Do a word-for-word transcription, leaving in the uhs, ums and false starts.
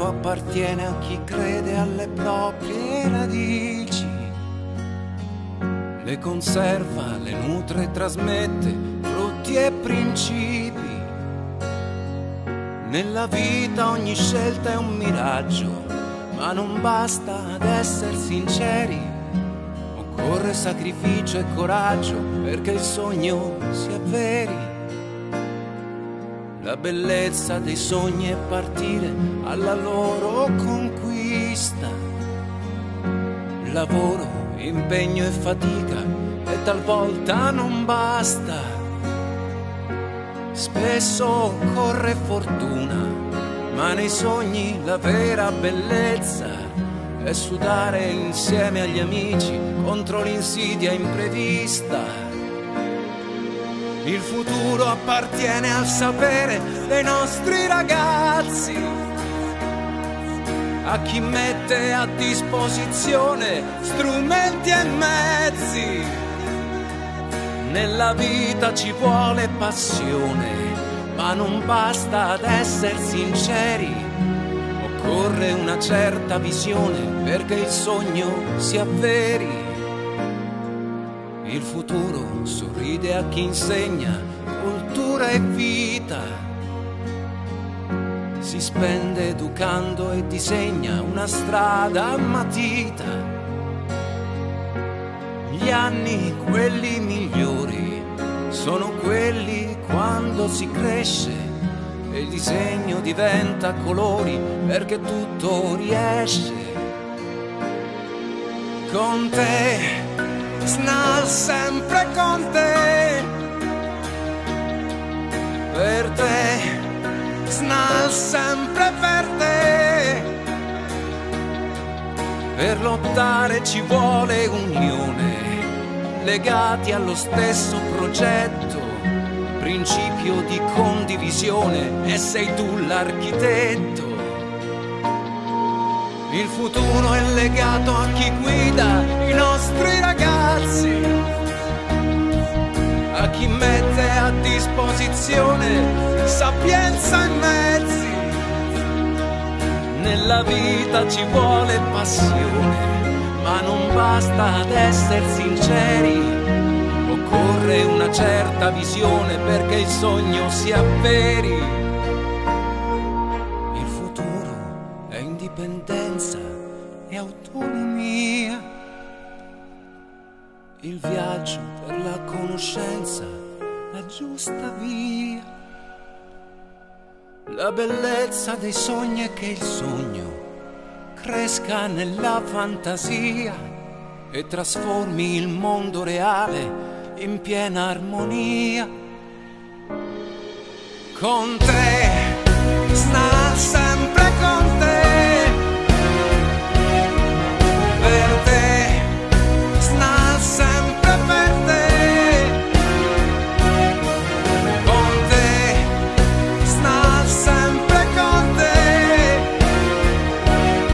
futuro appartiene a chi crede alle proprie radici, le conserva, le nutre e trasmette frutti e principi. Nella vita ogni scelta è un miraggio, ma non basta ad essere sinceri, occorre sacrificio e coraggio perché il sogno si avveri. La bellezza dei sogni è partire alla loro conquista. Lavoro, impegno e fatica e talvolta non basta. Spesso occorre fortuna, ma nei sogni la vera bellezza è sudare insieme agli amici contro l'insidia imprevista. Il futuro appartiene al sapere dei nostri ragazzi, a chi mette a disposizione strumenti e mezzi. Nella vita ci vuole passione, ma non basta ad essere sinceri, occorre una certa visione perché il sogno si avveri. Il futuro sorride a chi insegna cultura e vita, si spende educando e disegna una strada a matita. Gli anni, quelli migliori, sono quelli quando si cresce e il disegno diventa a colori perché tutto riesce. Con te Snal, sempre con te, per te, Snal, sempre per te. Per lottare ci vuole unione, legati allo stesso progetto, principio di condivisione e sei tu l'architetto. Il futuro è legato a chi guida i nostri ragazzi, a chi mette a disposizione sapienza e mezzi. Nella vita ci vuole passione, ma non basta ad essere sinceri, occorre una certa visione perché il sogno si avveri. Indipendenza e autonomia, il viaggio per la conoscenza, la giusta via. La bellezza dei sogni è che il sogno cresca nella fantasia e trasformi il mondo reale in piena armonia. Con te, Snal,